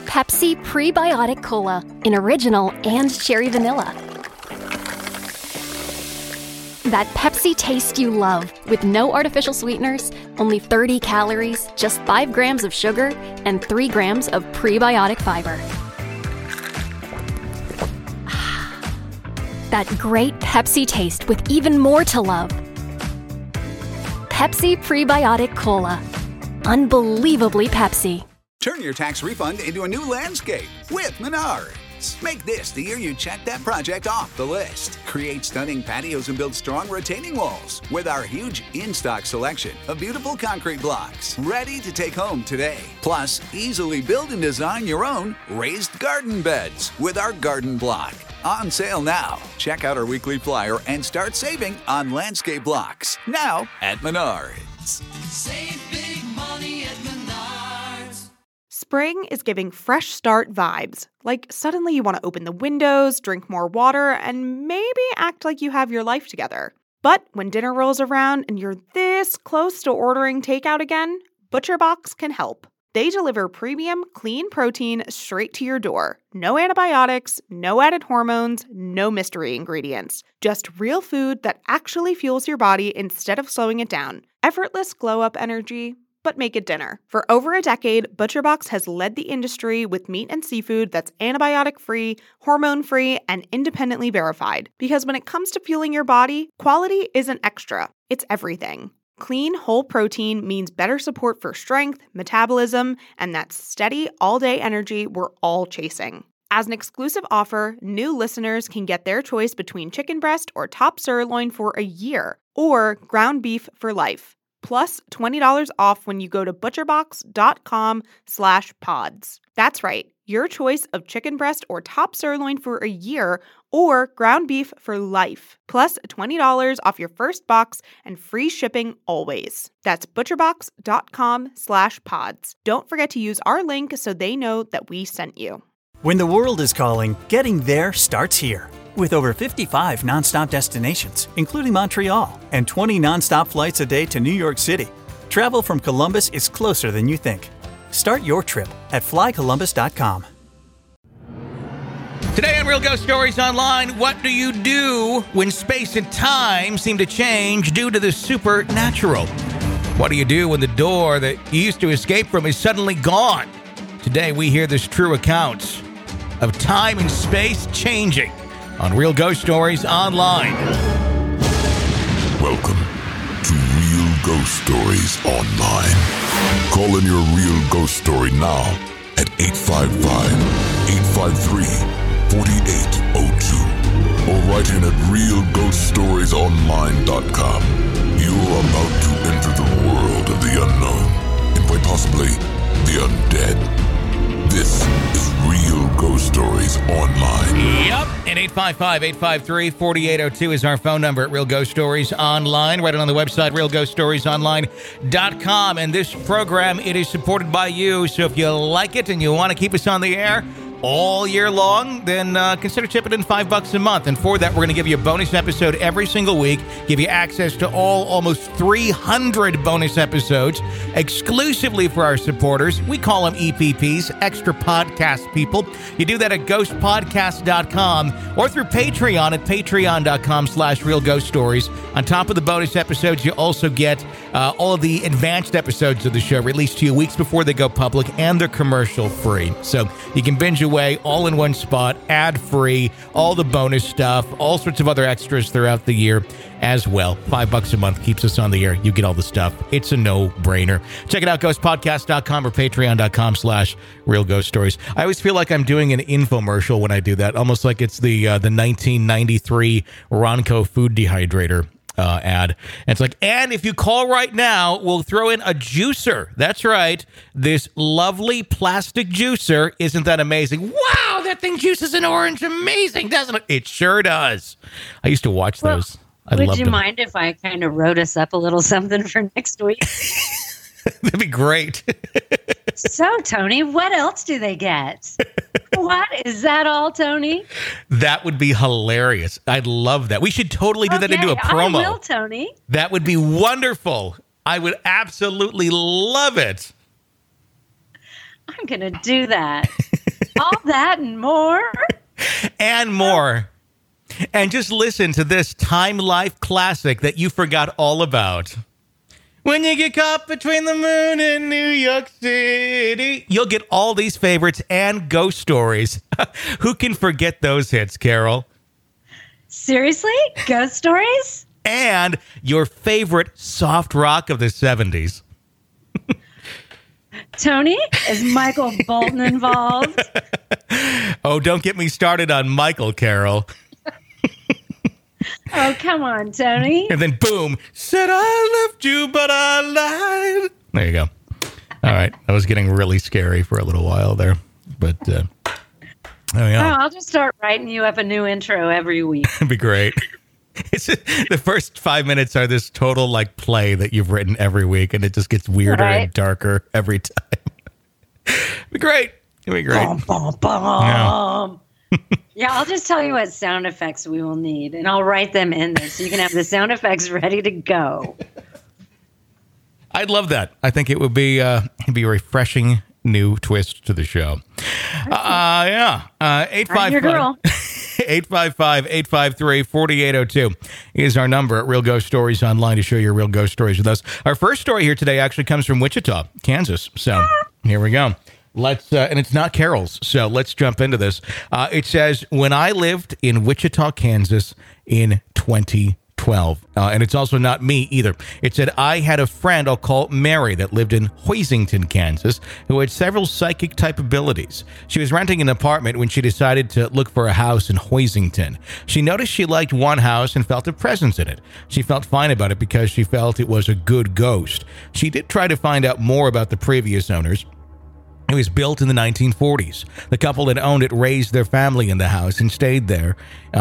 Pepsi Prebiotic Cola in original and cherry vanilla. That Pepsi taste you love, with no artificial sweeteners, only 30 calories, just 5 grams of sugar, and 3 grams of prebiotic fiber. That great Pepsi taste with even more to love. Pepsi Prebiotic Cola. Unbelievably Pepsi. Turn your tax refund into a new landscape with Menards. Make this the year you check that project off the list. Create stunning patios and build strong retaining walls with our huge in-stock selection of beautiful concrete blocks ready to take home today. Plus, easily build and design your own raised garden beds with our garden block. On sale now. Check out our weekly flyer and start saving on landscape blocks. Now at Menards. Save big money at Menards. Spring is giving fresh start vibes. Like suddenly you want to open the windows, drink more water, and maybe act like you have your life together. But when dinner rolls around and you're this close to ordering takeout again, ButcherBox can help. They deliver premium, clean protein straight to your door. No antibiotics, no added hormones, no mystery ingredients. Just real food that actually fuels your body instead of slowing it down. Effortless glow-up energy, but make it dinner. For over a decade, ButcherBox has led the industry with meat and seafood that's antibiotic-free, hormone-free, and independently verified. Because when it comes to fueling your body, quality isn't extra, it's everything. Clean, whole protein means better support for strength, metabolism, and that steady, all-day energy we're all chasing. As an exclusive offer, new listeners can get their choice between chicken breast or top sirloin for a year, or ground beef for life. Plus $20 off when you go to butcherbox.com/pods. That's right, your choice of chicken breast or top sirloin for a year or ground beef for life. Plus $20 off your first box and free shipping always. That's butcherbox.com/pods. Don't forget to use our link so they know that we sent you. When the world is calling, getting there starts here. With over 55 nonstop destinations, including Montreal, and 20 nonstop flights a day to New York City, travel from Columbus is closer than you think. Start your trip at flycolumbus.com. Today on Real Ghost Stories Online, what do you do when space and time seem to change due to the supernatural? What do you do when the door that you used to escape from is suddenly gone? Today we hear this true account of time and space changing on Real Ghost Stories Online. Welcome to Real Ghost Stories Online. Call in your real ghost story now at 855-853-4802 or write in at realghoststoriesonline.com. You're about to enter the world of the unknown and quite possibly the undead. This is Real Ghost Stories Online. Yep, and 855-853-4802 is our phone number at Real Ghost Stories Online. Right on the website, realghoststoriesonline.com. And this program, it is supported by you. So if you like it and you want to keep us on the air all year long, then consider chipping in $5 a month. And for that, we're going to give you a bonus episode every single week, give you access to almost 300 bonus episodes exclusively for our supporters. We call them EPPs, Extra Podcast People. You do that at ghostpodcast.com or through Patreon at patreon.com/realghoststories. On top of the bonus episodes, you also get all of the advanced episodes of the show released to you weeks before they go public, and they're commercial free. So you can binge away all in one spot, ad-free, all the bonus stuff, all sorts of other extras throughout the year as well. $5 a month keeps us on the air. You get all the stuff. It's a no-brainer. Check it out, ghostpodcast.com or patreon.com/realghoststories. I always feel like I'm doing an infomercial when I do that, almost like it's the 1993 Ronco food dehydrator ad. And it's like, and if you call right now, we'll throw in a juicer. That's right. This lovely plastic juicer. Isn't that amazing? Wow, that thing juices an orange. Amazing, doesn't it? It sure does. I used to watch those. Would you mind if I kind of wrote us up a little something for next week? That'd be great. So, Tony, what else do they get? What? Is that all, Tony? That would be hilarious. I'd love that. We should totally do that into a promo. I will, Tony. That would be wonderful. I would absolutely love it. I'm going to do that. All that and more. And more. And just listen to this Time Life classic that you forgot all about. When you get caught between the moon and New York City. You'll get all these favorites and ghost stories. Who can forget those hits, Carol? Seriously? Ghost stories? And your favorite soft rock of the 70s. Tony, is Michael Bolton involved? Oh, don't get me started on Michael, Carol. Oh, come on, Tony. And then boom, said I loved you, but I lied. There you go. All right. That was getting really scary for a little while there. But, oh, yeah. Oh, I'll just start writing you up a new intro every week. It'd be great. It's the first 5 minutes are this total like play that you've written every week, and it just gets weirder and darker every time. It'd be great. It'd be great. Bum, bum, bum. Yeah, I'll just tell you what sound effects we will need, and I'll write them in there so you can have the sound effects ready to go. I'd love that. I think it would be it'd be a refreshing new twist to the show. Yeah. 855-853-4802 is our number at Real Ghost Stories Online to share your real ghost stories with us. Our first story here today actually comes from Wichita, Kansas. So here we go. Let's and it's not Carol's, so let's jump into this. It says, when I lived in Wichita, Kansas in 2012, and it's also not me either. It said, I had a friend I'll call Mary that lived in Hoisington, Kansas, who had several psychic type abilities. She was renting an apartment when she decided to look for a house in Hoisington. She noticed she liked one house and felt a presence in it. She felt fine about it because she felt it was a good ghost. She did try to find out more about the previous owners. It was built in the 1940s. The couple that owned it raised their family in the house and stayed there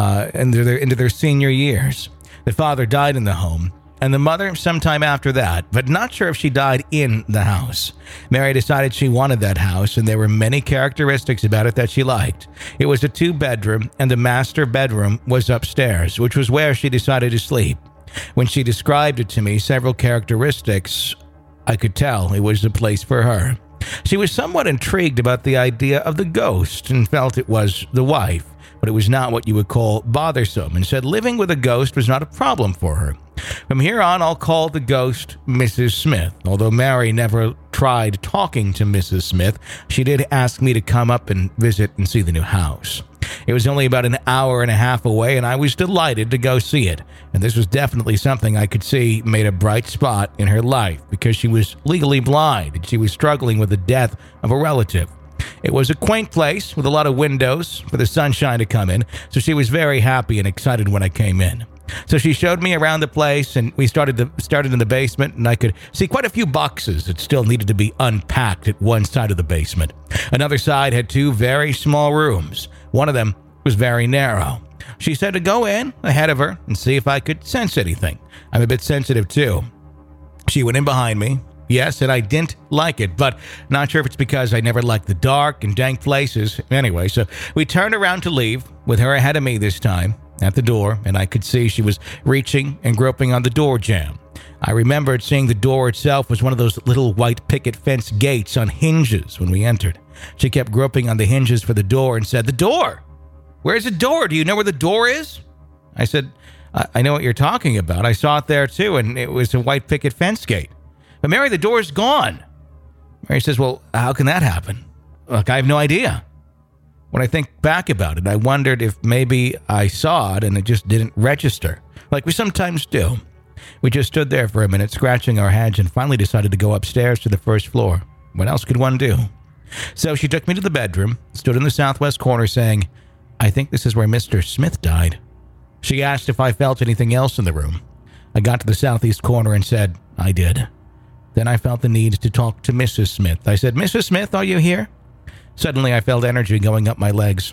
into their senior years. The father died in the home, and the mother sometime after that, but not sure if she died in the house. Mary decided she wanted that house, and there were many characteristics about it that she liked. It was a 2-bedroom, and the master bedroom was upstairs, which was where she decided to sleep. When she described it to me, several characteristics, I could tell it was the place for her. She was somewhat intrigued about the idea of the ghost and felt it was the wife, but it was not what you would call bothersome, and said living with a ghost was not a problem for her. From here on, I'll call the ghost Mrs. Smith. Although Mary never tried talking to Mrs. Smith, she did ask me to come up and visit and see the new house. It was only about an hour and a half away, and I was delighted to go see it. And this was definitely something I could see made a bright spot in her life because she was legally blind and she was struggling with the death of a relative. It was a quaint place with a lot of windows for the sunshine to come in, so she was very happy and excited when I came in. So she showed me around the place, and we started in the basement, and I could see quite a few boxes that still needed to be unpacked at one side of the basement. Another side had 2 very small rooms. One of them was very narrow. She said to go in ahead of her and see if I could sense anything. I'm a bit sensitive too. She went in behind me. Yes, and I didn't like it, but not sure if it's because I never liked the dark and dank places. Anyway, so we turned around to leave with her ahead of me this time at the door, and I could see she was reaching and groping on the door jamb. I remembered seeing the door itself was one of those little white picket fence gates on hinges when we entered. She kept groping on the hinges for the door and said, "The door! Where's the door? Do you know where the door is?" I said, I know what you're talking about. I saw it there too, and it was a white picket fence gate. But Mary, the door's gone. Mary says, well, how can that happen? Look, I have no idea. When I think back about it, I wondered if maybe I saw it and it just didn't register, like we sometimes do. We just stood there for a minute, scratching our heads, and finally decided to go upstairs to the first floor. What else could one do? So she took me to the bedroom, stood in the southwest corner saying, I think this is where Mr. Smith died. She asked if I felt anything else in the room. I got to the southeast corner and said, I did. Then I felt the need to talk to Mrs. Smith. I said, Mrs. Smith, are you here? Suddenly I felt energy going up my legs.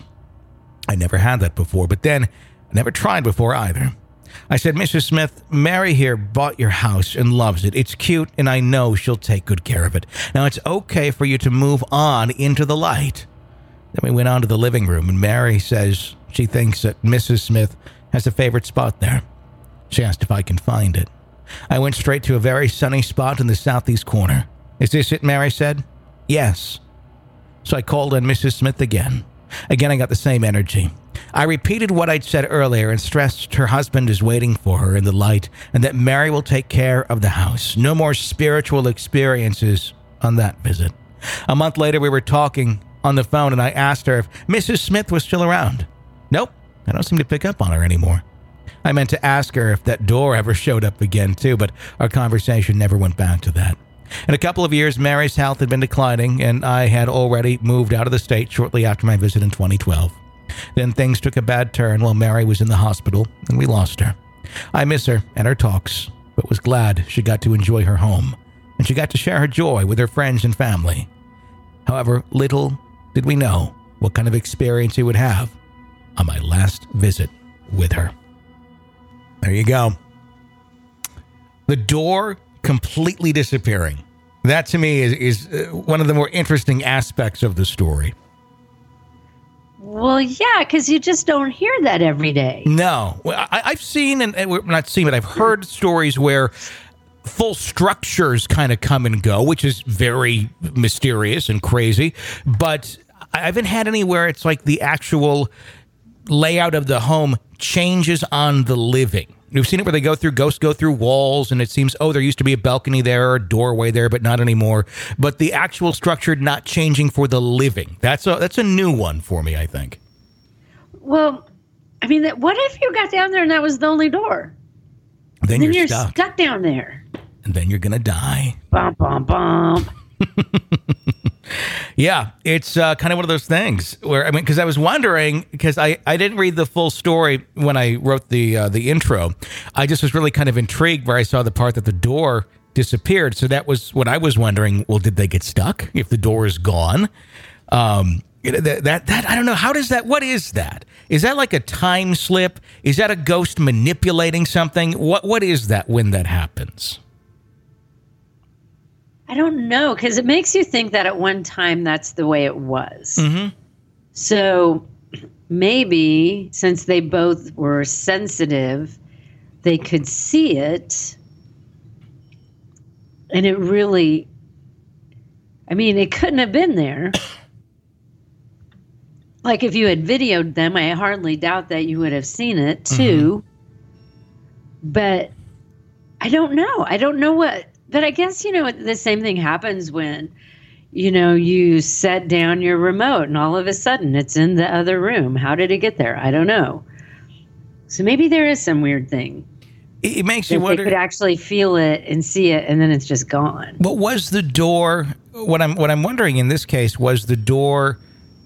I never had that before, but then I never tried before either. I said, Mrs. Smith, Mary here bought your house and loves it. It's cute, and I know she'll take good care of it. Now, it's okay for you to move on into the light. Then we went on to the living room, and Mary says she thinks that Mrs. Smith has a favorite spot there. She asked if I can find it. I went straight to a very sunny spot in the southeast corner. Is this it, Mary said? Yes. So I called in Mrs. Smith again. Again, I got the same energy. I repeated what I'd said earlier and stressed her husband is waiting for her in the light and that Mary will take care of the house. No more spiritual experiences on that visit. A month later, we were talking on the phone and I asked her if Mrs. Smith was still around. Nope, I don't seem to pick up on her anymore. I meant to ask her if that door ever showed up again too, but our conversation never went back to that. In a couple of years, Mary's health had been declining, and I had already moved out of the state shortly after my visit in 2012. Then things took a bad turn while Mary was in the hospital, and we lost her. I miss her and her talks, but was glad she got to enjoy her home, and she got to share her joy with her friends and family. However, little did we know what kind of experience he would have on my last visit with her. There you go. The door completely disappearing. That to me is one of the more interesting aspects of the story. Well, yeah, because you just don't hear that every day. No. I've seen, and not seen, but I've heard stories where full structures kind of come and go, which is very mysterious and crazy. But I haven't had any where it's like the actual layout of the home changes on the living. You've seen it where ghosts go through walls, and it seems, there used to be a balcony there or a doorway there, but not anymore. But the actual structure not changing for the living. That's a new one for me, I think. Well, I mean, what if you got down there and that was the only door? Then you're stuck down there. And then you're going to die. Bum, bum, bum. Yeah, it's kind of one of those things where, because I was wondering, because I didn't read the full story when I wrote the intro. I just was really kind of intrigued where I saw the part that the door disappeared. So that was what I was wondering. Well, did they get stuck if the door is gone? That I don't know. How does that? What is that? Is that like a time slip? Is that a ghost manipulating something? What is that when that happens? I don't know, because it makes you think that at one time that's the way it was. Mm-hmm. So maybe since they both were sensitive, they could see it. And it really, it couldn't have been there. Like if you had videoed them, I hardly doubt that you would have seen it too. Mm-hmm. But I don't know. I don't know what. But I guess, the same thing happens when, you set down your remote and all of a sudden it's in the other room. How did it get there? I don't know. So maybe there is some weird thing. It makes you wonder. They could actually feel it and see it, and then it's just gone. But was the door, what I'm wondering in this case, was the door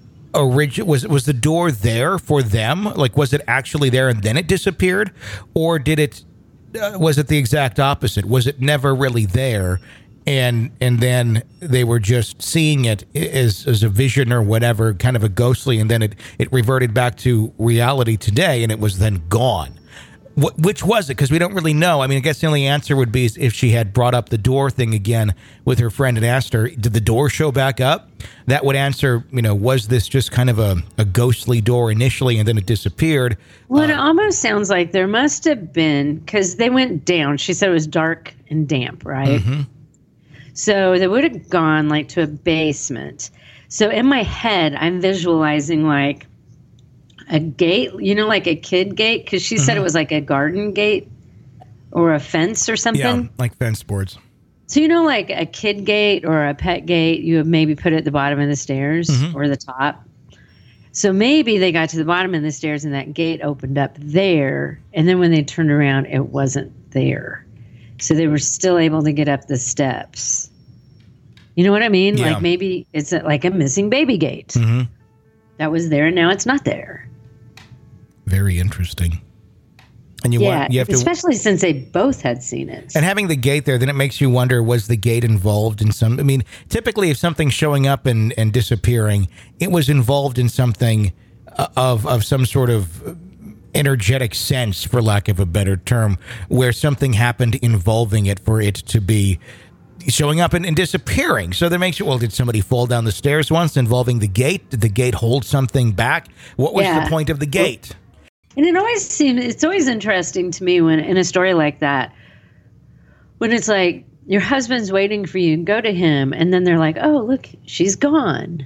was the door there for them? Like, was it actually there and then it disappeared? Or did it... was it the exact opposite? Was it never really there, and then they were just seeing it as a vision or whatever, kind of a ghostly, and then it reverted back to reality today, and it was then gone? Which was it? Because we don't really know. I guess the only answer would be if she had brought up the door thing again with her friend and asked her, did the door show back up? That would answer, was this just kind of a ghostly door initially and then it disappeared? Well, it almost sounds like there must have been, because they went down. She said it was dark and damp, right? Mm-hmm. So they would have gone like to a basement. So in my head, I'm visualizing like a gate, like a kid gate, because she said it was like a garden gate or a fence or something. Yeah, like fence boards. So, like a kid gate or a pet gate, you would maybe put it at the bottom of the stairs or the top. So maybe they got to the bottom of the stairs and that gate opened up there. And then when they turned around, it wasn't there. So they were still able to get up the steps. You know what I mean? Yeah. Like maybe it's like a missing baby gate. Mm-hmm. That was there and now it's not there. Very interesting. And you have to, especially since they both had seen it. And having the gate there, then it makes you wonder, was the gate involved in some... typically if something's showing up and disappearing, it was involved in something of some sort of energetic sense, for lack of a better term, where something happened involving it for it to be showing up and disappearing. So that makes you, did somebody fall down the stairs once involving the gate? Did the gate hold something back? What was the point of the gate? And it's always interesting to me when in a story like that, when it's like your husband's waiting for you and go to him, and then they're like, oh, look, she's gone.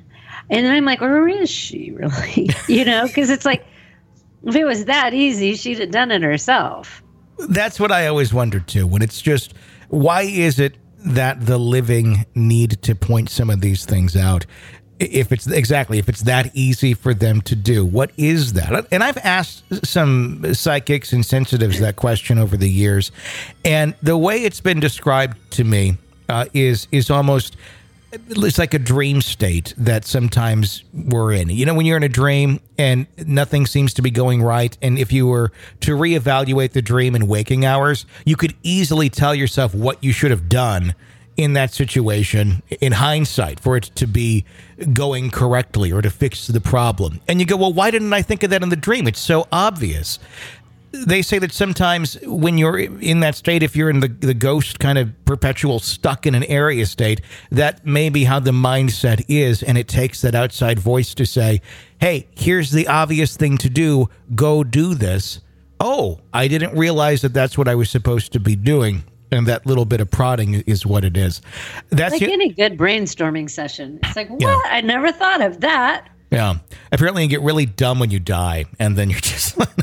And then I'm like, where is she really? Because it's like, if it was that easy, she'd have done it herself. That's what I always wondered too, when it's just, why is it that the living need to point some of these things out? If it's that easy for them to do, what is that? And I've asked some psychics and sensitives that question over the years, and the way it's been described to me is almost, it's like a dream state that sometimes we're in. When you're in a dream and nothing seems to be going right, and if you were to reevaluate the dream in waking hours, you could easily tell yourself what you should have done in that situation in hindsight for it to be going correctly or to fix the problem. And you go, well, why didn't I think of that in the dream? It's so obvious. They say that sometimes when you're in that state, if you're in the ghost kind of perpetual stuck in an area state, that may be how the mindset is. And it takes that outside voice to say, hey, here's the obvious thing to do. Go do this. Oh, I didn't realize that that's what I was supposed to be doing. And that little bit of prodding is what it is. That's like any good brainstorming session. It's like, what? Yeah. I never thought of that. Yeah. Apparently you get really dumb when you die, and then you're just no,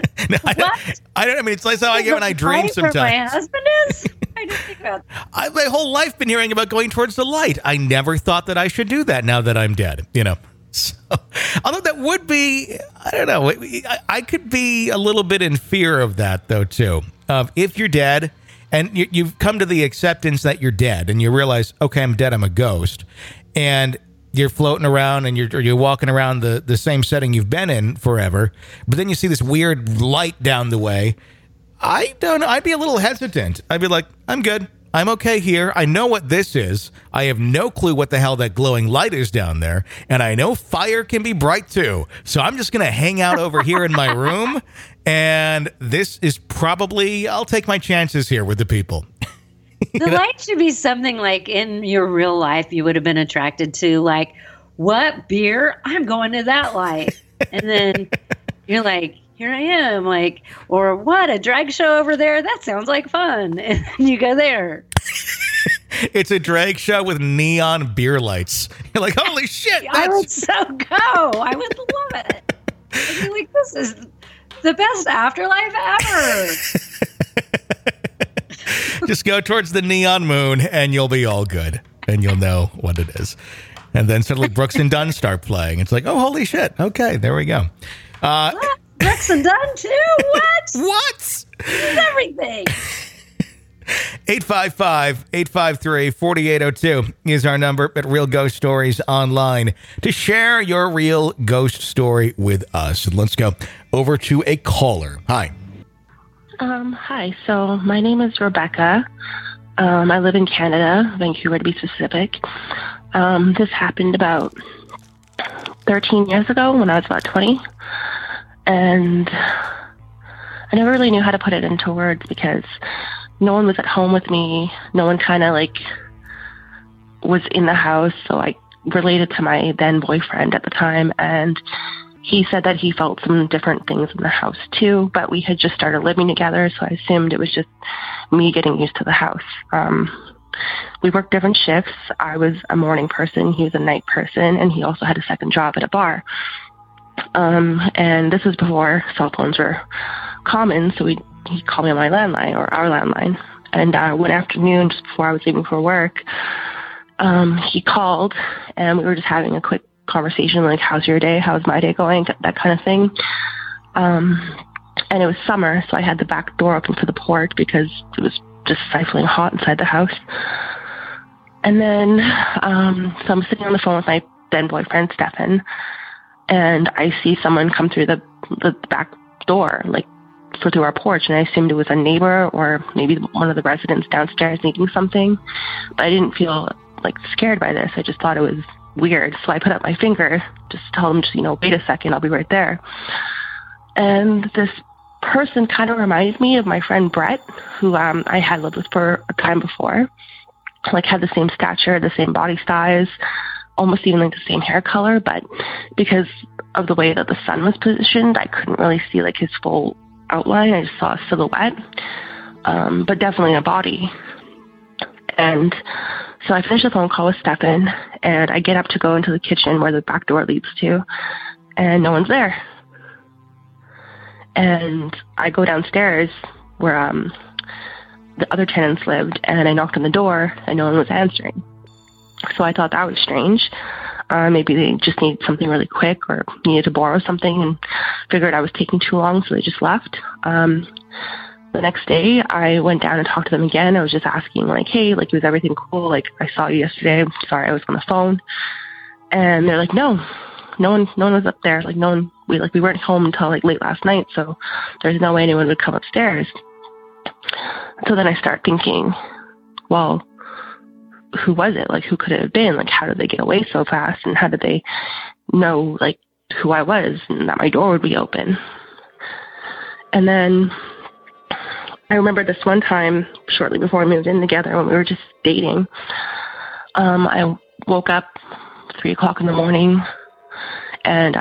I don't. I mean, it's like how I get when I dream sometimes. My husband is. I didn't think about that. My whole life been hearing about going towards the light. I never thought that I should do that now that I'm dead. So, although that would be, I don't know. I could be a little bit in fear of that though too. If you're dead. And you've come to the acceptance that you're dead, and you realize, okay, I'm dead, I'm a ghost, and you're floating around, and you're walking around the same setting you've been in forever, but then you see this weird light down the way. I don't know. I'd be a little hesitant. I'd be like, I'm good. I'm okay here. I know what this is. I have no clue what the hell that glowing light is down there, and I know fire can be bright too. So I'm just going to hang out over here in my room. And this is probably, I'll take my chances here with the people. The light should be something like in your real life you would have been attracted to, like, what beer? I'm going to that light. And then you're like, here I am, like, or what, a drag show over there? That sounds like fun. And you go there. It's a drag show with neon beer lights. You're like, holy shit. I would so go. I would love it. I'd be like, this is the best afterlife ever. Just go towards the neon moon and you'll be all good. And you'll know what it is. And then suddenly Brooks and Dunn start playing. It's like, oh, holy shit. Okay, there we go. What? Brooks and Dunn too? What? What? Everything. 855-853-4802 is our number at Real Ghost Stories Online to share your real ghost story with us. And let's go over to a caller. Hi. Hi. So my name is Rebecca. I live in Canada, Vancouver to be specific. This happened about 13 years ago when I was about 20. And I never really knew how to put it into words because no one was at home with me. No one kind of like was in the house. So I related to my then boyfriend at the time. And he said that he felt some different things in the house too, but we had just started living together. So I assumed it was just me getting used to the house. We worked different shifts. I was a morning person. He was a night person. And he also had a second job at a bar. And this was before cell phones were common. So he called me on my landline or our landline. And one afternoon, just before I was leaving for work, he called and we were just having a quick conversation, like, how's your day? How's my day going? That kind of thing. And it was summer, so I had the back door open for the porch because it was just stifling hot inside the house. And then, so I'm sitting on the phone with my then boyfriend, Stefan, and I see someone come through the back door, like, through our porch, and I assumed it was a neighbor or maybe one of the residents downstairs needing something. But I didn't feel, like, scared by this. I just thought it was weird. So I put up my finger, just tell him, wait a second, I'll be right there. And this person kind of reminds me of my friend Brett, who I had lived with for a time before. Like, had the same stature, the same body size, almost even like the same hair color. But because of the way that the sun was positioned, I couldn't really see like his full outline. I just saw a silhouette, but definitely a body. And So I finished the phone call with Stefan, and I get up to go into the kitchen where the back door leads to, and no one's there. And I go downstairs where the other tenants lived, and I knocked on the door, and no one was answering. So I thought that was strange. Maybe they just needed something really quick or needed to borrow something and figured I was taking too long, so they just left. The next day, I went down and talked to them again. I was just asking, like, hey, like, was everything cool? Like, I saw you yesterday. I'm sorry, I was on the phone. And they're like, no one was up there. Like, we weren't home until, like, late last night, so there's no way anyone would come upstairs. So then I start thinking, well, who was it? Like, who could it have been? Like, how did they get away so fast? And how did they know, like, who I was and that my door would be open? And then I remember this one time, shortly before we moved in together, when we were just dating, I woke up 3 o'clock in the morning, and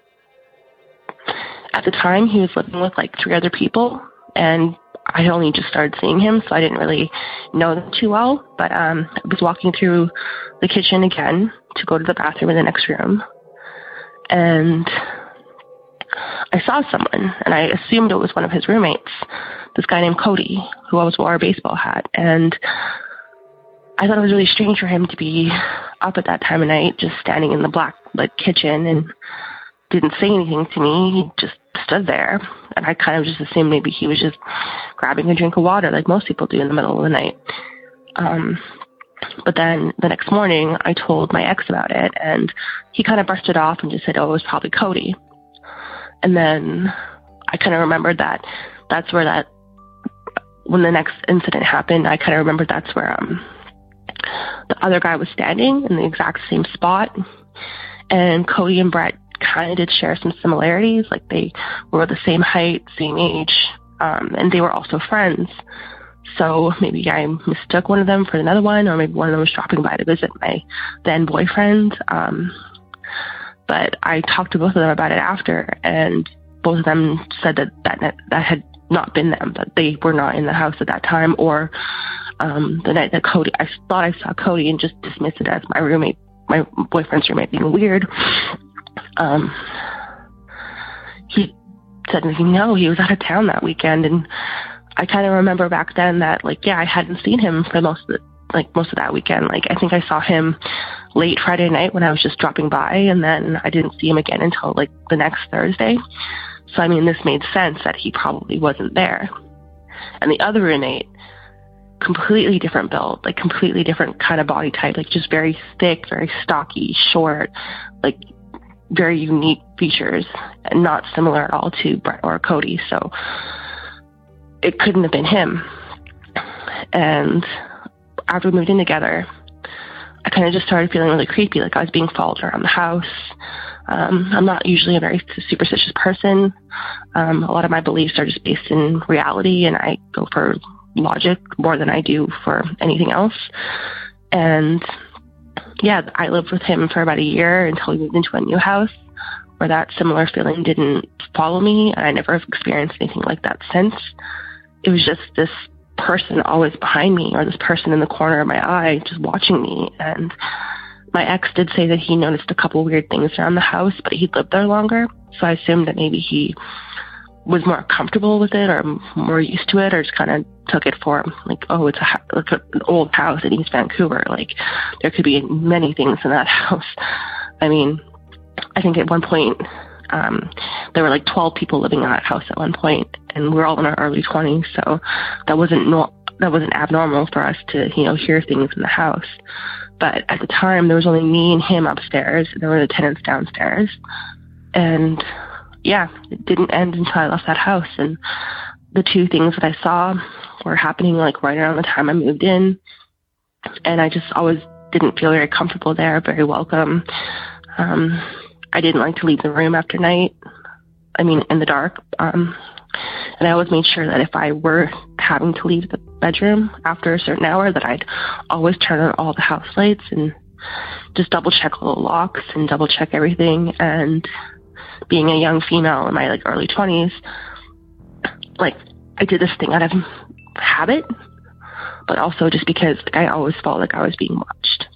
at the time, he was living with, like, 3 other people, and I had only just started seeing him, so I didn't really know them too well, but I was walking through the kitchen again to go to the bathroom in the next room, and I saw someone, and I assumed it was one of his roommates, this guy named Cody, who always wore a baseball hat. And I thought it was really strange for him to be up at that time of night, just standing in the black lit kitchen, and didn't say anything to me. He just stood there, and I kind of just assumed maybe he was just grabbing a drink of water like most people do in the middle of the night. But then the next morning, I told my ex about it, and he kind of brushed it off and just said, oh, it was probably Cody. And then I kind of remembered that's where when the next incident happened, I kind of remembered that's where the other guy was standing in the exact same spot. And Cody and Brett kind of did share some similarities. Like, they were the same height, same age, and they were also friends. So maybe I mistook one of them for another one, or maybe one of them was dropping by to visit my then boyfriend. But I talked to both of them about it after, and both of them said that had not been them, that they were not in the house at that time, or the night that Cody, I thought I saw Cody and just dismissed it as my boyfriend's roommate being weird. He said, no, he was out of town that weekend, and I kind of remember back then that, like, yeah, I hadn't seen him for most of that weekend. Like, I think I saw him late Friday night when I was just dropping by, and then I didn't see him again until, like, the next Thursday. So, I mean, this made sense that he probably wasn't there. And the other roommate, completely different build, like, completely different kind of body type, like, just very thick, very stocky, short, like, very unique features, and not similar at all to Brett or Cody. So it couldn't have been him. And after we moved in together, I kind of just started feeling really creepy, like I was being followed around the house. I'm not usually a very superstitious person. A lot of my beliefs are just based in reality, and I go for logic more than I do for anything else. And yeah, I lived with him for about a year until we moved into a new house where that similar feeling didn't follow me, and I never have experienced anything like that since. It was just this person always behind me, or this person in the corner of my eye just watching me. And my ex did say that he noticed a couple weird things around the house, but he'd lived there longer, so I assumed that maybe he was more comfortable with it or more used to it, or just kind of took it for like, oh, it's like an old house in East Vancouver, like there could be many things in that house. I mean, I think at one point there were like 12 people living in that house at one point, and we're all in our early 20s, so that wasn't abnormal for us to, hear things in the house. But at the time, there was only me and him upstairs. There were the tenants downstairs, and yeah, it didn't end until I left that house. And the two things that I saw were happening like right around the time I moved in, and I just always didn't feel very comfortable there, very welcome. I didn't like to leave the room after night. I mean, in the dark. And I always made sure that if I were having to leave the bedroom after a certain hour, that I'd always turn on all the house lights and just double check all the locks and double check everything. And being a young female in my like early 20s, like I did this thing out of habit, but also just because I always felt like I was being watched.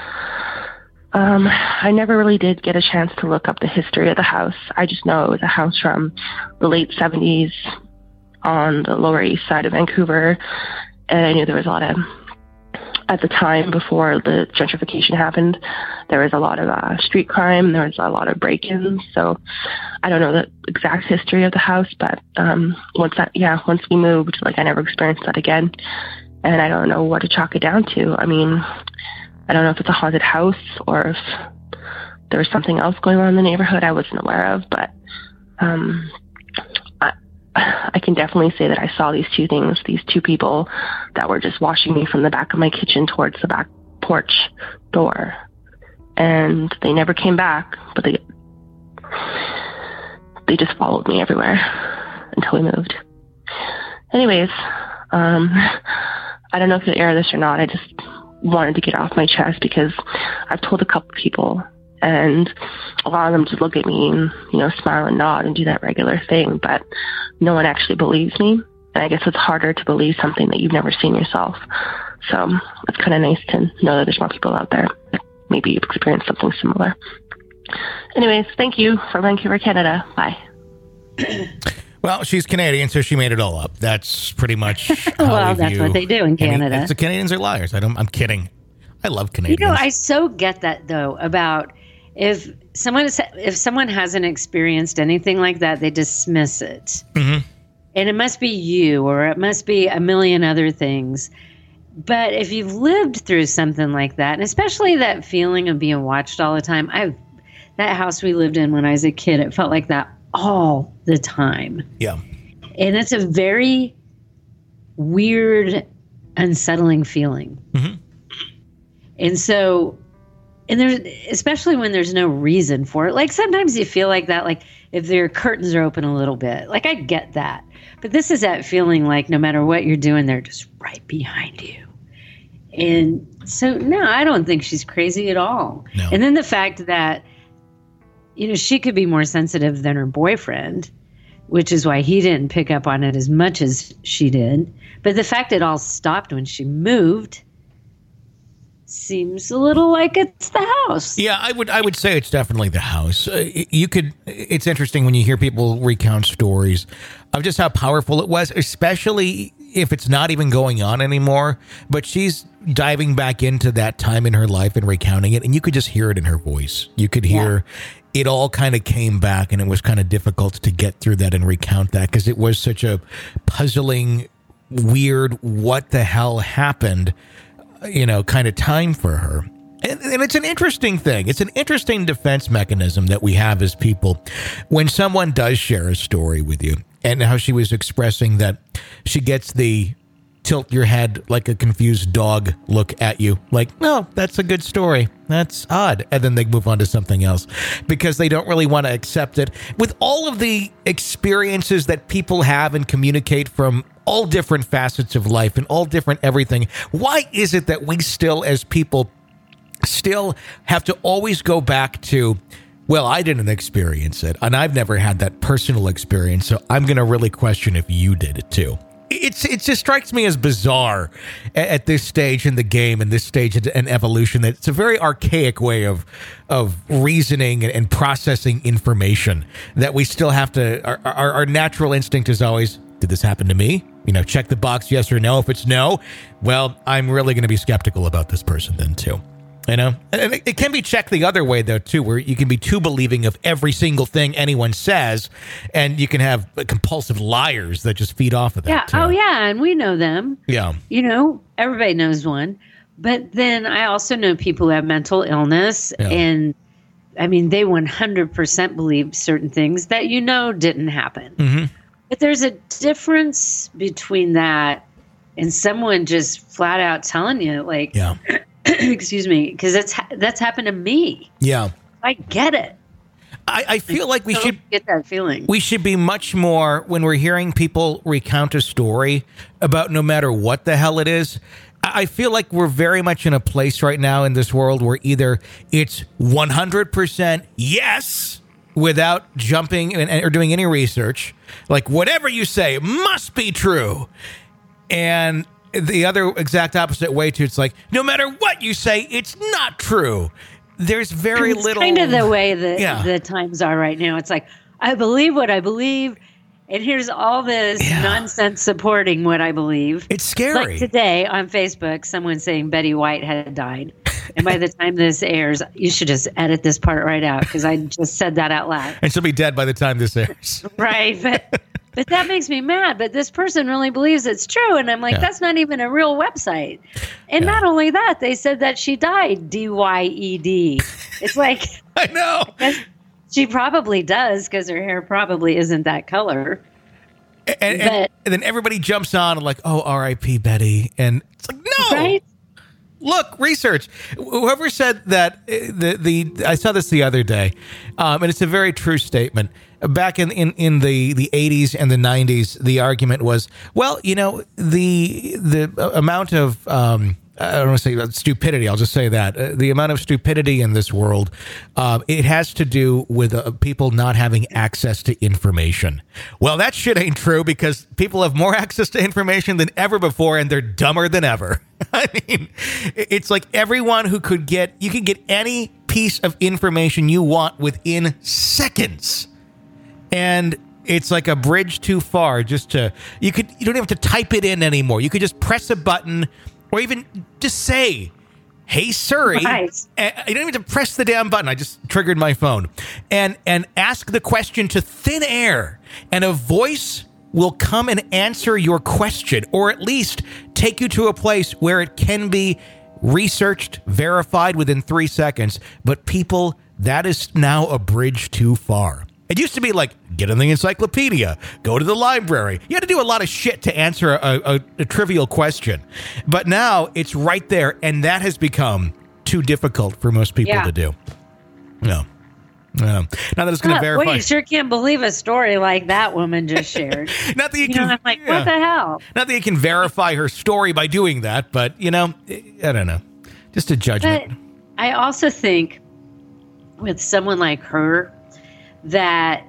I never really did get a chance to look up the history of the house. I just know it was a house from the late 70s on the Lower East Side of Vancouver. And I knew there was a lot of, at the time before the gentrification happened, there was a lot of street crime. There was a lot of break-ins. So I don't know the exact history of the house, but once we moved, like, I never experienced that again. And I don't know what to chalk it down to. I mean, I don't know if it's a haunted house or if there was something else going on in the neighborhood I wasn't aware of, but I can definitely say that I saw these two things, these two people that were just watching me from the back of my kitchen towards the back porch door. And they never came back, but they just followed me everywhere until we moved. Anyways, I don't know if you'll air this or not. I just wanted to get off my chest because I've told a couple people, and a lot of them just look at me and, smile and nod and do that regular thing, but no one actually believes me. And I guess it's harder to believe something that you've never seen yourself. So it's kind of nice to know that there's more people out there that maybe you've experienced something similar. Anyways, thank you from Vancouver, Canada. Bye. Well, she's Canadian, so she made it all up. That's pretty much how well, that's what they do in Canada. The Canadians are liars. I'm kidding. I love Canadians. I so get that, though, about if someone hasn't experienced anything like that, they dismiss it. Mm-hmm. And it must be you, or it must be a million other things. But if you've lived through something like that, and especially that feeling of being watched all the time, that house we lived in when I was a kid, it felt like that all the time. Yeah. And it's a very weird, unsettling feeling. Mm-hmm. And so, there's, especially when there's no reason for it. Like sometimes you feel like that, like if their curtains are open a little bit, like I get that. But this is that feeling like no matter what you're doing, they're just right behind you. And so, no, I don't think she's crazy at all. No. And then the fact that, she could be more sensitive than her boyfriend, which is why he didn't pick up on it as much as she did. But the fact it all stopped when she moved seems a little like it's the house. Yeah, I would say it's definitely the house. It's interesting when you hear people recount stories of just how powerful it was, especially if it's not even going on anymore. But she's diving back into that time in her life and recounting it, and you could just hear it in her voice. You could hear it all kind of came back, and it was kind of difficult to get through that and recount that because it was such a puzzling, weird, what the hell happened, kind of time for her. And it's an interesting thing. It's an interesting defense mechanism that we have as people when someone does share a story with you, and how she was expressing that she gets the tilt your head like a confused dog look at you like, no, that's a good story. That's odd. And then they move on to something else because they don't really want to accept it. With all of the experiences that people have and communicate from all different facets of life and all different everything, why is it that we still as people still have to always go back to, well, I didn't experience it and I've never had that personal experience, so I'm going to really question if you did it too. It just strikes me as bizarre at this stage in the game and this stage in evolution that it's a very archaic way of reasoning and processing information that we still have to, our natural instinct is always, did this happen to me? Check the box, yes or no. If it's no, well, I'm really going to be skeptical about this person then too. And it can be checked the other way, though, too, where you can be too believing of every single thing anyone says, and you can have compulsive liars that just feed off of that. Yeah. Too. Oh, yeah. And we know them. Yeah. Everybody knows one. But then I also know people who have mental illness, and I mean, they 100% believe certain things that didn't happen. Mm-hmm. But there's a difference between that and someone just flat out telling you, like, excuse me, because that's happened to me. Yeah. I get it. I feel like we should get that feeling. We should be much more, when we're hearing people recount a story about no matter what the hell it is, I feel like we're very much in a place right now in this world where either it's 100% yes, without jumping or doing any research, like whatever you say must be true. And the other exact opposite way too. It's like, no matter what you say, it's not true. There's very it's little. Kind of the way that the times are right now. It's like, I believe what I believe, and here's all this nonsense supporting what I believe. It's scary. Like today on Facebook, someone saying Betty White had died. And by the time this airs, you should just edit this part right out because I just said that out loud. And she'll be dead by the time this airs. Right. But that makes me mad. But this person really believes it's true. And I'm like, that's not even a real website. And not only that, they said that she died, D-Y-E-D. It's like. I know. She probably does because her hair probably isn't that color. And then everybody jumps on and like, oh, R.I.P. Betty. And it's like, no. Right? Look, research. Whoever said that, I saw this the other day, and it's a very true statement. Back in the 80s and the 90s, the argument was, well, you know, the amount of I don't want to say stupidity. I'll just say that the amount of stupidity in this world, it has to do with people not having access to information. Well, that shit ain't true because people have more access to information than ever before, and they're dumber than ever. I mean, it's like everyone who you can get any piece of information you want within seconds, and it's like a bridge too far. You don't even have to type it in anymore. You could just press a button. Or even just say, hey, Siri. Right. You don't even have to press the damn button. I just triggered my phone. And ask the question to thin air. And a voice will come and answer your question. Or at least take you to a place where it can be researched, verified within 3 seconds. But people, that is now a bridge too far. It used to be like, get in the encyclopedia, go to the library. You had to do a lot of shit to answer a trivial question. But now it's right there, and that has become too difficult for most people to do. No. Now that it's going to verify. Well, you sure can't believe a story like that woman just shared. Not that you can. I'm like, what the hell? Not that you can verify her story by doing that, but, I don't know. Just a judgment. But I also think with someone like her, that,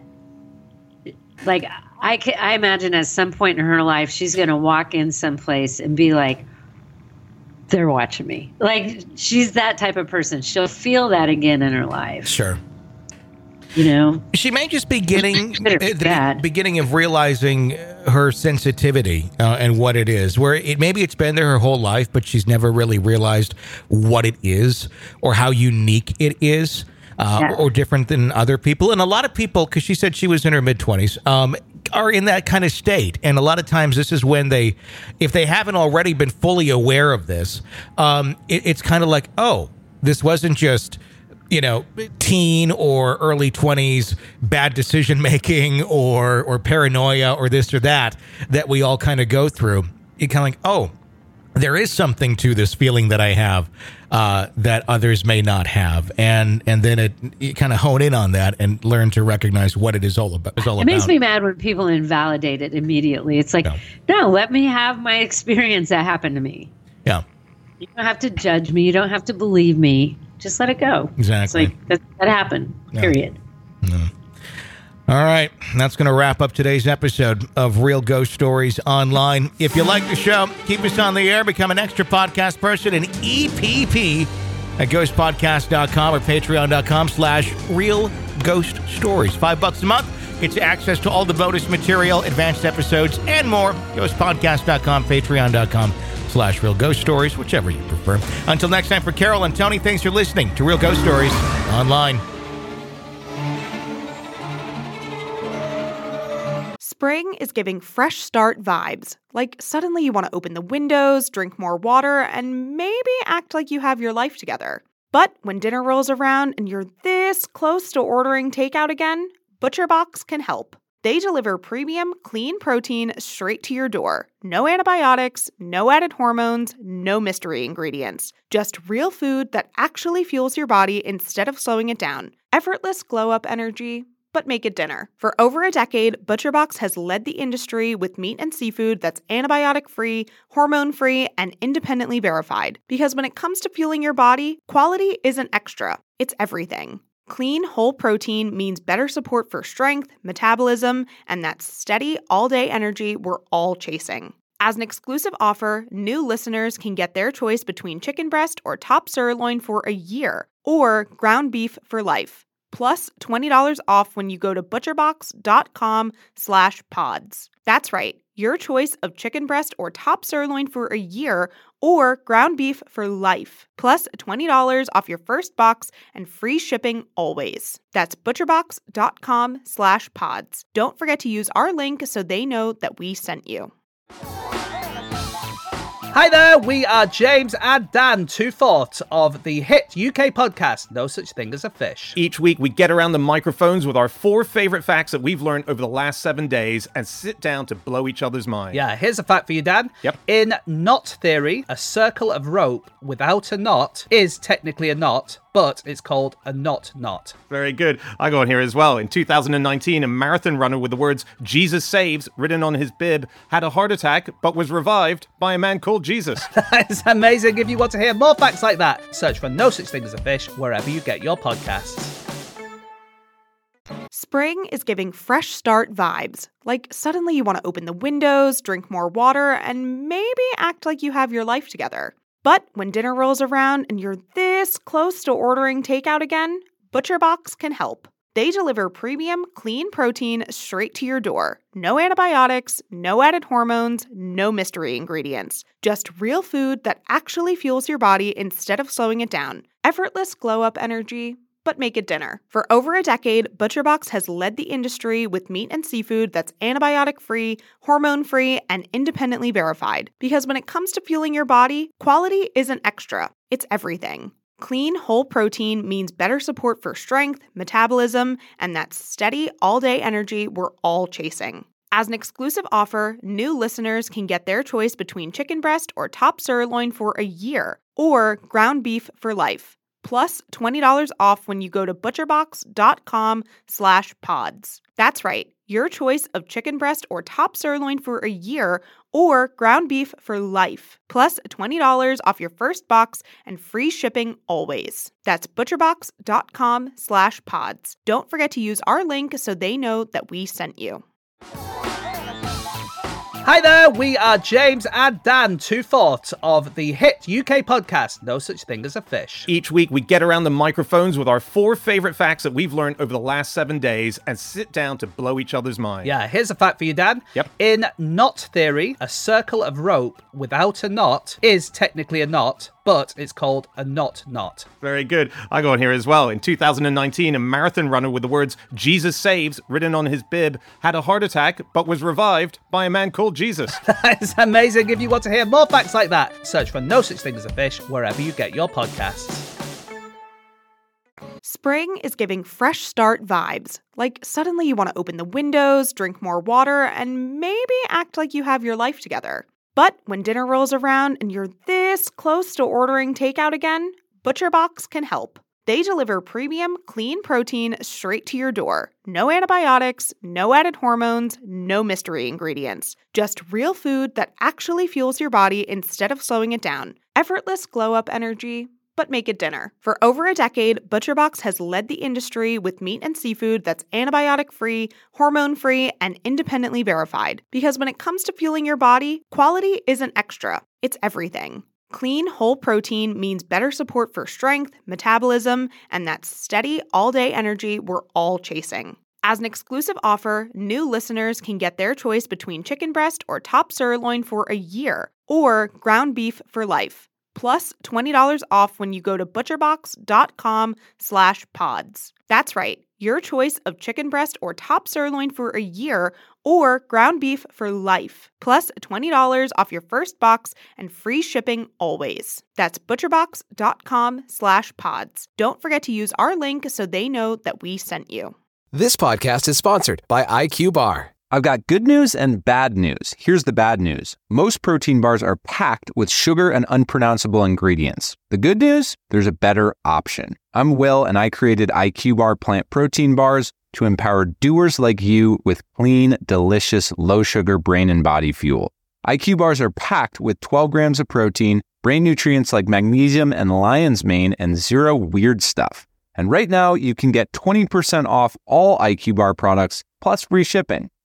like, I imagine at some point in her life, she's going to walk in someplace and be like, they're watching me. Like, she's that type of person. She'll feel that again in her life. Sure. She may just be getting the beginning of realizing her sensitivity and what it is, where maybe it's been there her whole life, but she's never really realized what it is or how unique it is. Or different than other people. And a lot of people, because she said she was in her mid-20s, are in that kind of state. And a lot of times this is when if they haven't already been fully aware of this, it's kind of like, oh, this wasn't just, teen or early 20s bad decision-making or paranoia or this or that we all kind of go through. You're kind of like, oh, there is something to this feeling that I have that others may not have, and then you kind of hone in on that and learn to recognize what it is all about. It makes me mad when people invalidate it immediately. It's like, no, let me have my experience that happened to me. Yeah, you don't have to judge me. You don't have to believe me. Just let it go. Exactly. It's like that happened. Period. Yeah. All right, that's going to wrap up today's episode of Real Ghost Stories Online. If you like the show, keep us on the air, become an extra podcast person, and EPP at ghostpodcast.com or patreon.com/Real Ghost Stories. $5 a month gets you access to all the bonus material, advanced episodes, and more. Ghostpodcast.com, patreon.com/Real Ghost Stories, whichever you prefer. Until next time, for Carol and Tony, thanks for listening to Real Ghost Stories Online. Spring is giving fresh start vibes. Like suddenly you want to open the windows, drink more water, and maybe act like you have your life together. But when dinner rolls around and you're this close to ordering takeout again, ButcherBox can help. They deliver premium, clean protein straight to your door. No antibiotics, no added hormones, no mystery ingredients. Just real food that actually fuels your body instead of slowing it down. Effortless glow-up energy, but make it dinner. For over a decade, ButcherBox has led the industry with meat and seafood that's antibiotic-free, hormone-free, and independently verified. Because when it comes to fueling your body, quality isn't extra, it's everything. Clean, whole protein means better support for strength, metabolism, and that steady, all-day energy we're all chasing. As an exclusive offer, new listeners can get their choice between chicken breast or top sirloin for a year, or ground beef for life, plus $20 off when you go to butcherbox.com/pods. That's right, your choice of chicken breast or top sirloin for a year, or ground beef for life, plus $20 off your first box and free shipping always. That's butcherbox.com/pods. Don't forget to use our link so they know that we sent you. Hi there, we are James and Dan, two-fourths of the hit UK podcast, No Such Thing as a Fish. Each week, we get around the microphones with our 4 favorite facts that we've learned over the last 7 days and sit down to blow each other's minds. Yeah, here's a fact for you, Dan. Yep. In knot theory, a circle of rope without a knot is technically a knot, but it's called a knot. Very good. I go on here as well. In 2019, a marathon runner with the words "Jesus saves" written on his bib had a heart attack, but was revived by a man called Jesus. That is amazing. If you want to hear more facts like that, search for No Such Thing as a Fish wherever you get your podcasts. Spring is giving fresh start vibes. Like suddenly you want to open the windows, drink more water, and maybe act like you have your life together. But when dinner rolls around and you're this close to ordering takeout again, ButcherBox can help. They deliver premium, clean protein straight to your door. No antibiotics, no added hormones, no mystery ingredients. Just real food that actually fuels your body instead of slowing it down. Effortless glow-up energy, but make it dinner. For over a decade, ButcherBox has led the industry with meat and seafood that's antibiotic-free, hormone-free, and independently verified. Because when it comes to fueling your body, quality isn't extra, it's everything. Clean, whole protein means better support for strength, metabolism, and that steady, all-day energy we're all chasing. As an exclusive offer, new listeners can get their choice between chicken breast or top sirloin for a year, or ground beef for life, plus $20 off when you go to butcherbox.com/pods. That's right, your choice of chicken breast or top sirloin for a year, or ground beef for life, plus $20 off your first box and free shipping always. That's butcherbox.com/pods. Don't forget to use our link so they know that we sent you. Hi there, we are James and Dan, two-fourths of the hit UK podcast, No Such Thing as a Fish. Each week, we get around the microphones with our 4 favorite facts that we've learned over the last 7 days and sit down to blow each other's minds. Yeah, here's a fact for you, Dan. Yep. In knot theory, a circle of rope without a knot is technically a knot, but it's called a knot. Very good. I go on here as well. In 2019, a marathon runner with the words "Jesus saves" written on his bib had a heart attack, but was revived by a man called Jesus. That is amazing. If you want to hear more facts like that, search for No Such Thing as a Fish wherever you get your podcasts. Spring is giving fresh start vibes. Like suddenly you want to open the windows, drink more water, and maybe act like you have your life together. But when dinner rolls around and you're this close to ordering takeout again, ButcherBox can help. They deliver premium, clean protein straight to your door. No antibiotics, no added hormones, no mystery ingredients. Just real food that actually fuels your body instead of slowing it down. Effortless glow-up energy, but make it dinner. For over a decade, ButcherBox has led the industry with meat and seafood that's antibiotic-free, hormone-free, and independently verified. Because when it comes to fueling your body, quality isn't extra, it's everything. Clean, whole protein means better support for strength, metabolism, and that steady, all-day energy we're all chasing. As an exclusive offer, new listeners can get their choice between chicken breast or top sirloin for a year, or ground beef for life, plus $20 off when you go to butcherbox.com/pods. That's right, your choice of chicken breast or top sirloin for a year, or ground beef for life, plus $20 off your first box and free shipping always. That's butcherbox.com/pods. Don't forget to use our link so they know that we sent you. This podcast is sponsored by IQ Bar. I've got good news and bad news. Here's the bad news. Most protein bars are packed with sugar and unpronounceable ingredients. The good news? There's a better option. I'm Will, and I created IQ Bar plant protein bars to empower doers like you with clean, delicious, low-sugar brain and body fuel. IQ Bars are packed with 12 grams of protein, brain nutrients like magnesium and lion's mane, and zero weird stuff. And right now, you can get 20% off all IQ Bar products, plus free shipping.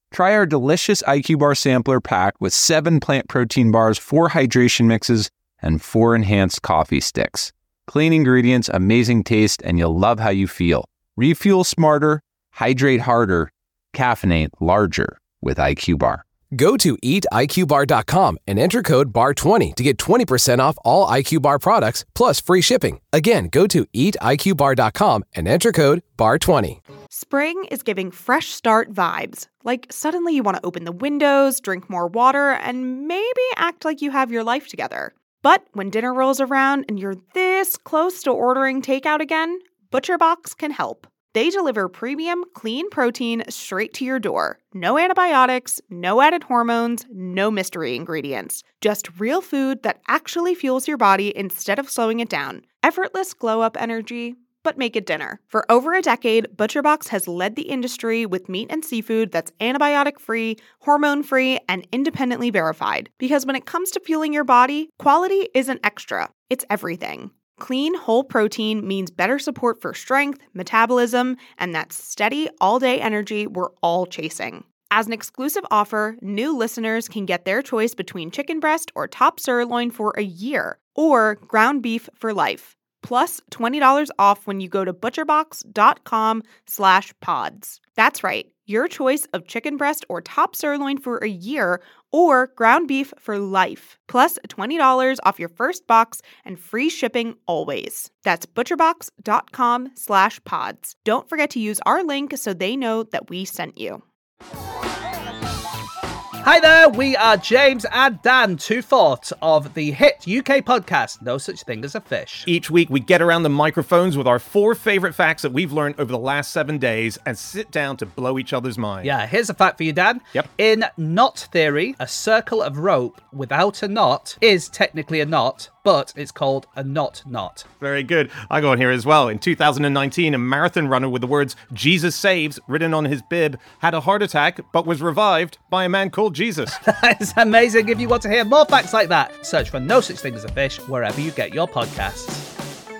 Try our delicious IQ Bar Sampler pack with 7 plant protein bars, 4 hydration mixes, and 4 enhanced coffee sticks. Clean ingredients, amazing taste, and you'll love how you feel. Refuel smarter, hydrate harder, caffeinate larger with IQ Bar. Go to eatiqbar.com and enter code BAR20 to get 20% off all IQ Bar products plus free shipping. Again, go to eatiqbar.com and enter code BAR20. Spring is giving fresh start vibes. Like suddenly you want to open the windows, drink more water, and maybe act like you have your life together. But when dinner rolls around and you're this close to ordering takeout again, ButcherBox can help. They deliver premium, clean protein straight to your door. No antibiotics, no added hormones, no mystery ingredients. Just real food that actually fuels your body instead of slowing it down. Effortless glow-up energy, but make it dinner. For over a decade, ButcherBox has led the industry with meat and seafood that's antibiotic-free, hormone-free, and independently verified. Because when it comes to fueling your body, quality isn't extra, it's everything. Clean, whole protein means better support for strength, metabolism, and that steady, all-day energy we're all chasing. As an exclusive offer, new listeners can get their choice between chicken breast or top sirloin for a year, or ground beef for life. Plus $20 off when you go to butcherbox.com/pods. That's right, your choice of chicken breast or top sirloin for a year or ground beef for life. Plus $20 off your first box and free shipping always. That's butcherbox.com/pods. Don't forget to use our link so they know that we sent you. Hi there, we are James and Dan, 2/4 of the hit UK podcast, No Such Thing as a Fish. Each week, we get around the microphones with our 4 favorite facts that we've learned over the last 7 days and sit down to blow each other's mind. Yeah, here's a fact for you, Dan. Yep. In knot theory, a circle of rope without a knot is technically a knot, but it's called a knot. Very good. I got one here as well. In 2019, a marathon runner with the words "Jesus saves" written on his bib had a heart attack but was revived by a man called Jesus. That is amazing. If you want to hear more facts like that, search for No Such Thing as a Fish wherever you get your podcasts.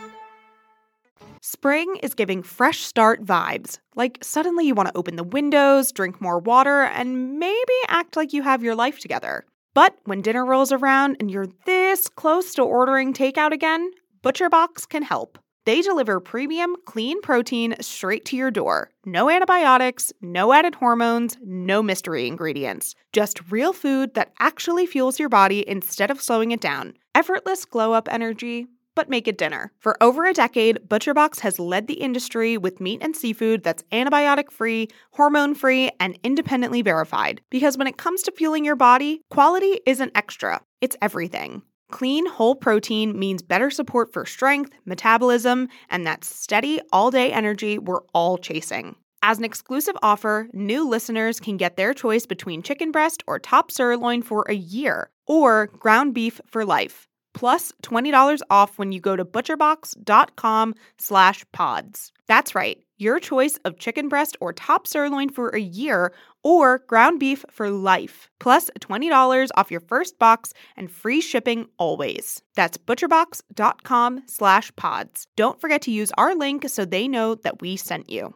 Spring is giving fresh start vibes. Like suddenly you want to open the windows, drink more water, and maybe act like you have your life together. But when dinner rolls around and you're this close to ordering takeout again, ButcherBox can help. They deliver premium, clean protein straight to your door. No antibiotics, no added hormones, no mystery ingredients. Just real food that actually fuels your body instead of slowing it down. Effortless glow-up energy, but make it dinner. For over a decade, ButcherBox has led the industry with meat and seafood that's antibiotic-free, hormone-free, and independently verified. Because when it comes to fueling your body, quality isn't extra, it's everything. Clean, whole protein means better support for strength, metabolism, and that steady, all-day energy we're all chasing. As an exclusive offer, new listeners can get their choice between chicken breast or top sirloin for a year, or ground beef for life. Plus $20 off when you go to butcherbox.com/pods. That's right, your choice of chicken breast or top sirloin for a year or ground beef for life. Plus $20 off your first box and free shipping always. That's butcherbox.com/pods. Don't forget to use our link so they know that we sent you.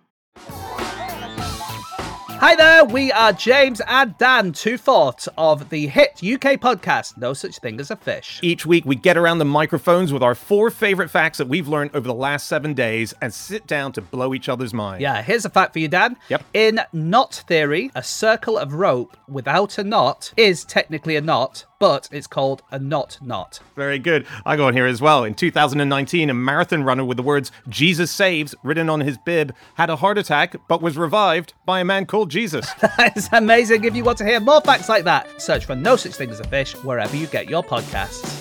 Hi there, we are James and Dan, 2/4 of the hit UK podcast, No Such Thing as a Fish. Each week, we get around the microphones with our 4 favorite facts that we've learned over the last 7 days and sit down to blow each other's mind. Yeah, here's a fact for you, Dan. Yep. In knot theory, a circle of rope without a knot is technically a knot, but it's called a knot. Very good. I got one here as well. In 2019, a marathon runner with the words "Jesus saves" written on his bib had a heart attack but was revived by a man called Jesus. That is amazing. If you want to hear more facts like that, search for No Such Thing as a Fish wherever you get your podcasts.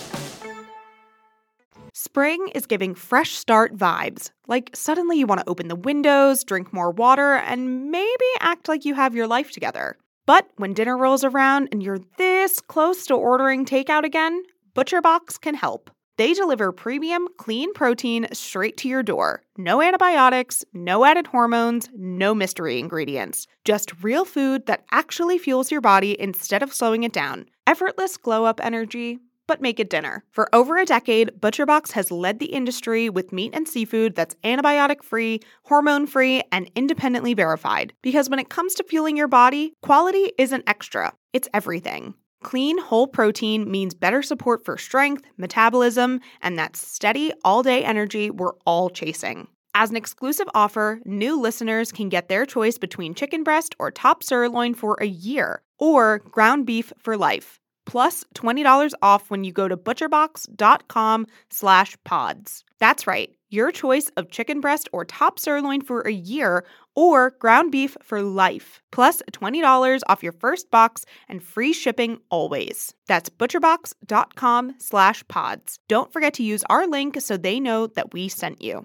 Spring is giving fresh start vibes. Like suddenly you want to open the windows, drink more water, and maybe act like you have your life together. But when dinner rolls around and you're this close to ordering takeout again, ButcherBox can help. They deliver premium, clean protein straight to your door. No antibiotics, no added hormones, no mystery ingredients. Just real food that actually fuels your body instead of slowing it down. Effortless glow-up energy, but make it dinner. For over a decade, ButcherBox has led the industry with meat and seafood that's antibiotic-free, hormone-free, and independently verified. Because when it comes to fueling your body, quality isn't extra, it's everything. Clean, whole protein means better support for strength, metabolism, and that steady, all-day energy we're all chasing. As an exclusive offer, new listeners can get their choice between chicken breast or top sirloin for a year, or ground beef for life, plus $20 off when you go to butcherbox.com/pods. That's right, your choice of chicken breast or top sirloin for a year, or ground beef for life, plus $20 off your first box and free shipping always. That's butcherbox.com/pods. Don't forget to use our link so they know that we sent you.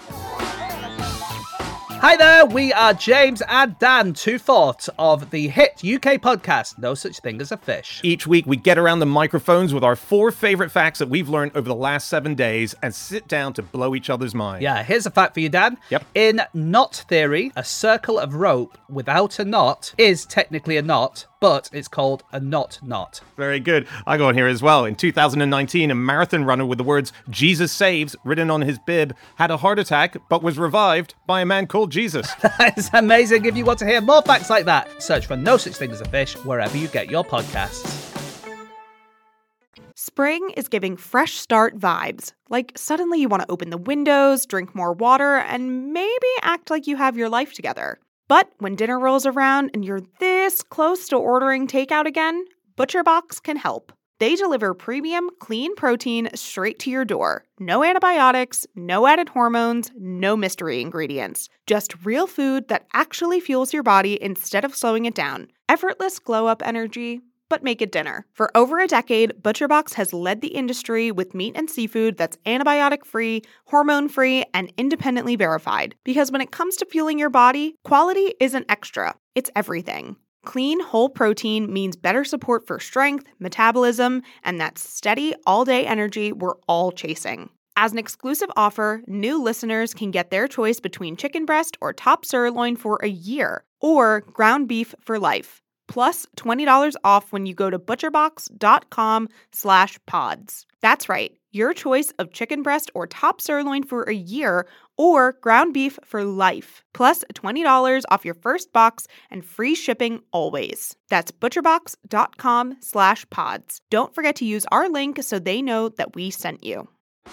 Hi there, we are James and Dan, two fourths of the hit UK podcast, No Such Thing as a Fish. Each week, we get around the microphones with our 4 favorite facts that we've learned over the last 7 days and sit down to blow each other's mind. Yeah, here's a fact for you, Dan. Yep. In knot theory, a circle of rope without a knot is technically a knot, but it's called a knot. Very good. I got one here as well. In 2019, a marathon runner with the words "Jesus saves" written on his bib had a heart attack, but was revived by a man called Jesus. That is amazing. If you want to hear more facts like that, search for No Such Thing as a Fish wherever you get your podcasts. Spring is giving fresh start vibes. Like suddenly you want to open the windows, drink more water, and maybe act like you have your life together. But when dinner rolls around and you're this close to ordering takeout again, ButcherBox can help. They deliver premium, clean protein straight to your door. No antibiotics, no added hormones, no mystery ingredients. Just real food that actually fuels your body instead of slowing it down. Effortless glow-up energy, but make it dinner. For over a decade, ButcherBox has led the industry with meat and seafood that's antibiotic-free, hormone-free, and independently verified. Because when it comes to fueling your body, quality isn't extra, it's everything. Clean, whole protein means better support for strength, metabolism, and that steady, all-day energy we're all chasing. As an exclusive offer, new listeners can get their choice between chicken breast or top sirloin for a year, or ground beef for life, plus $20 off when you go to butcherbox.com/pods. That's right, your choice of chicken breast or top sirloin for a year, or ground beef for life, plus $20 off your first box and free shipping always. That's butcherbox.com/pods. Don't forget to use our link so they know that we sent you.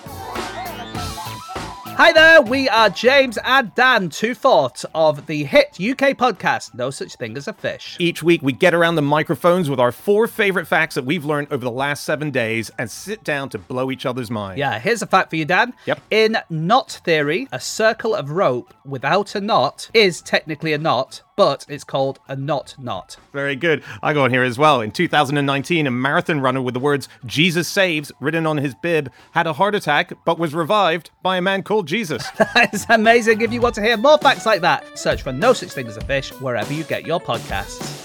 Hi there, we are James and Dan, two fourths of the hit UK podcast, No Such Thing as a Fish. Each week, we get around the microphones with our 4 favorite facts that we've learned over the last 7 days and sit down to blow each other's mind. Yeah, here's a fact for you, Dan. Yep. In knot theory, a circle of rope without a knot is technically a knot, but it's called a knot. Very good. I got one here as well. In 2019, a marathon runner with the words "Jesus saves" written on his bib had a heart attack, but was revived by a man called Jesus. That is amazing. If you want to hear more facts like that, search for No Such Thing as a Fish wherever you get your podcasts.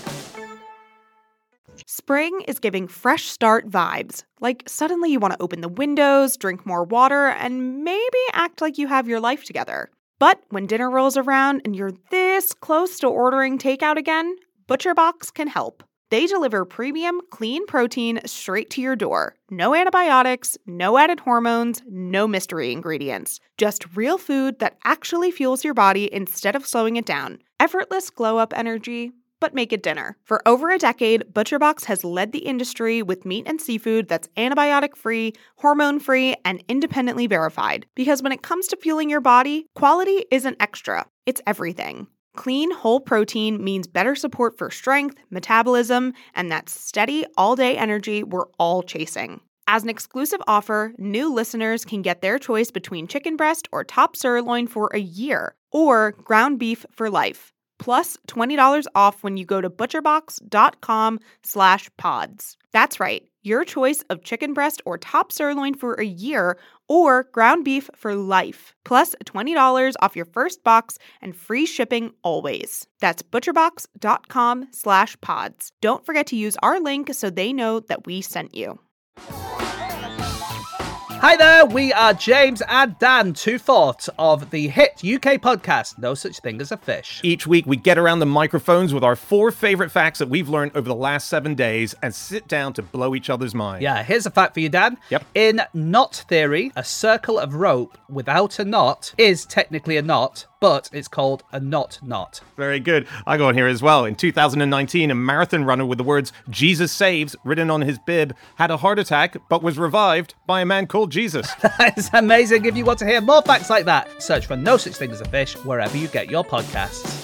Spring is giving fresh start vibes. Like suddenly you want to open the windows, drink more water, and maybe act like you have your life together. But when dinner rolls around and you're this close to ordering takeout again, ButcherBox can help. They deliver premium, clean protein straight to your door. No antibiotics, no added hormones, no mystery ingredients. Just real food that actually fuels your body instead of slowing it down. Effortless glow-up energy, but make it dinner. For over a decade, ButcherBox has led the industry with meat and seafood that's antibiotic-free, hormone-free, and independently verified. Because when it comes to fueling your body, quality isn't extra, it's everything. Clean, whole protein means better support for strength, metabolism, and that steady, all-day energy we're all chasing. As an exclusive offer, new listeners can get their choice between chicken breast or top sirloin for a year, or ground beef for life, plus $20 off when you go to butcherbox.com/pods. That's right, your choice of chicken breast or top sirloin for a year, or ground beef for life, plus $20 off your first box and free shipping always. That's butcherbox.com/pods. Don't forget to use our link so they know that we sent you. Hi there, we are James and Dan, two-fourths of the hit UK podcast, No Such Thing as a Fish. Each week, we get around the microphones with our 4 favorite facts that we've learned over the last 7 days and sit down to blow each other's mind. Yeah, here's a fact for you, Dan. Yep. In knot theory, a circle of rope without a knot is technically a knot, but it's called a knot. Very good. I got one here as well. In 2019, a marathon runner with the words Jesus Saves written on his bib had a heart attack but was revived by a man called Jesus. That's amazing. If you want to hear more facts like that, search for No Such Thing as a Fish wherever you get your podcasts.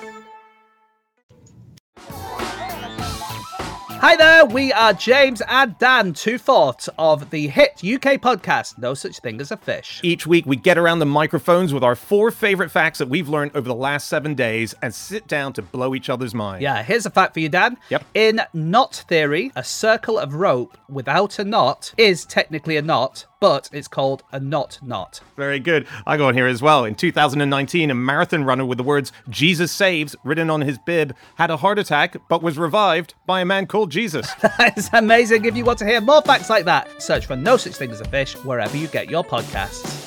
Hi there, we are James and Dan, two-fourths of the hit UK podcast, No Such Thing as a Fish. Each week, we get around the microphones with our 4 favorite facts that we've learned over the last 7 days and sit down to blow each other's mind. Yeah, here's a fact for you, Dan. Yep. In knot theory, a circle of rope without a knot is technically a knot, but it's called a knot. Very good. I got one here as well. In 2019, a marathon runner with the words Jesus Saves written on his bib had a heart attack but was revived by a man called Jesus. That's amazing. If you want to hear more facts like that, search for No Such Thing as a Fish wherever you get your podcasts.